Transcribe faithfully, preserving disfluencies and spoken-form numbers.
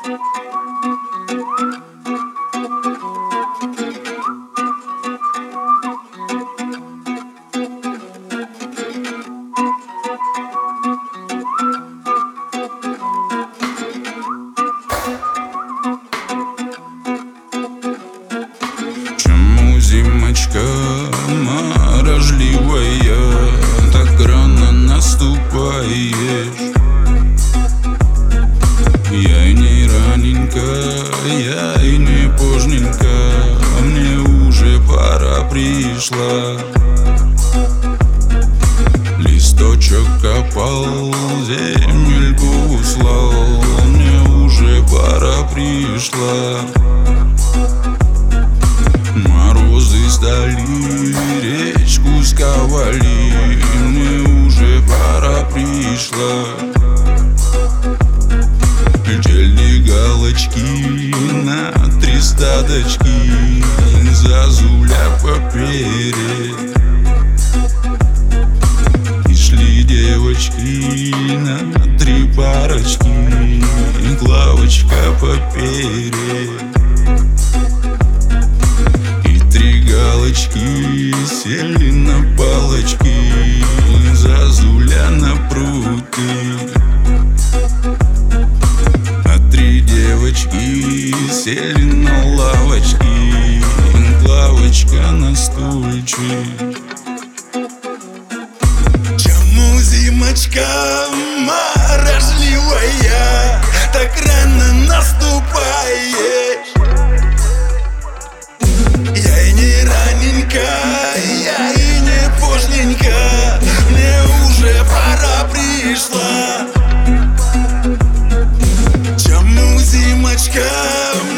Зимочка морожливая, так рано наступаешь. Я и не раненько, я и не поздненько, мне уже пора пришла. Листочек опал, земельку услал, мне уже пора пришла. Морозы стали, речку сковали, мне уже пора пришла. Летели галочки на три стадочки, зазуля по перье. И шли девочки на три парочки, главочка по перье. Галочки сели на палочки, зазуля на пруты. А три девочки сели на лавочки, главочка на стульчик. Чему зимочка морожливая, так рано наступаешь? Я и не поздненько, мне уже пора пришла. Чему зимочка